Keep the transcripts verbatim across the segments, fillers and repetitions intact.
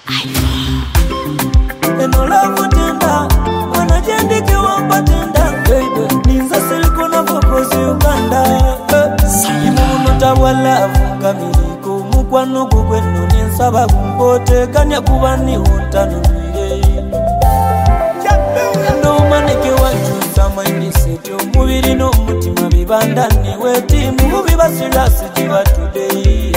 Eno love tenda wanajendike wampatenda baby ninza siliko na fokozi Uganda imuno tawala kamiliku mukwano gugwenu ninsaba kumpote kanya kubani untanumire ndo maneke wanjuza mindset omubiri n'omutima bibandani wetimu bibasira sijiba today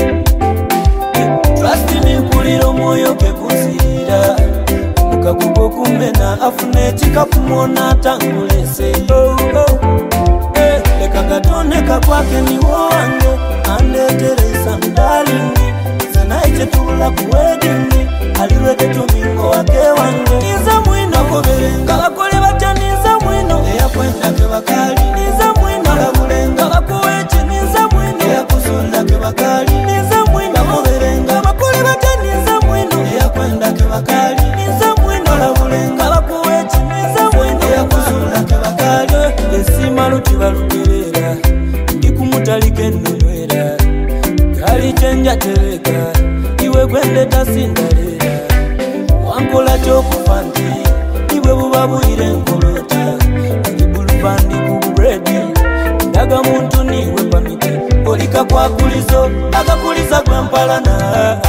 trust me mpuliro moyo kekusirira mukagugo kumena afune chikapumona tangulese oh oh eh leka gatoneka kwake ni wange andeteresa mdalingi zanaiche tula kuwedingi aliwede tumingo wake wange niza mwino koberenga bakole bataniza mwino eyakwenda ke bakali niza mwino labulenga bakuwechi niza mwino eyakuzunda ke bakali niza mwino koberenga bakole bataniza mwino eyakwenda ke bakali niza mwino labulenga bakuwechi niza mwino eyakuzunda ke bakali esima luti balugerera ndikumutalike nnwera kali chenja tereka iwe gwende tasindalera wankola chokufanti iwe bubabuire nkolota ibulupandi kubredi ndaga muntu niwe pamiti olika kwakulizo akakuliza gwempalana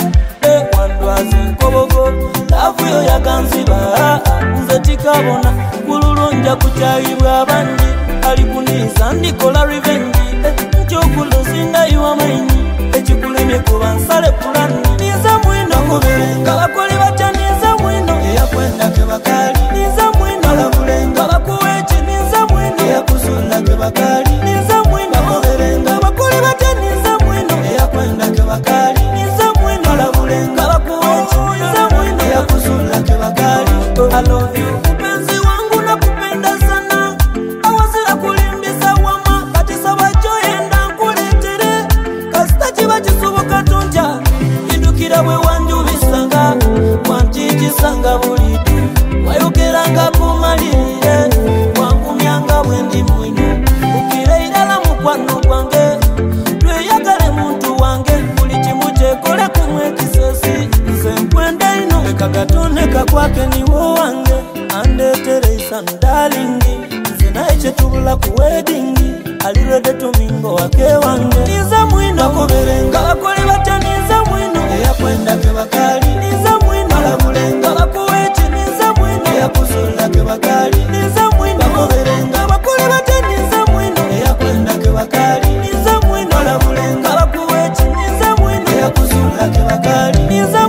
e wandwazi nkobogo lafu yo yakanziba nze tikabona kululunja kuchayibwa abandi alikuniza ndikola revenge nchokulozinda iwa maini echikulemye kuba nsale pulani niza mwino kuberenga bakole bataniza mwino eyakwenda ke bakali niza mwino labulenga bakuwechi niza mwino eyakuzunda ke bakali niza mwino kuberenga bakole bataniza mwino eyakwenda ke bakali niza mwino labulenga bakuwechi niza mwino eyakuzunda ke bakali I love you mpenzi wangu nakupenda sana awazira kulimbisa wama kati sabajoenda nkuletere kasitachi bachisoboka tonja indukira bwe wanjubisanga wanjijisanga bulidu wayogeranga kumalire wangumyanga bwendi mwino ukire irala mukwano gwange tweyagale muntu wange buli kimu kyekole kumwe kisosi nze nkwenda ino leka gatoneka kwake niwo wange andeteresa mdalingi nze naye kyetubula ku weddingi alirede tumingo wake wange niza mwino kuberenga bakole bataniza mwino eyakwenda ke bakali niza mwino labulenga bakuwechi niza mwino eyakuzula ke bakali niza mwino kuberenga bakole bataniza mwino eyakwenda ke bakali niza mwino labulenga bakuwechi niza mwino eyakuzula ke bakali niza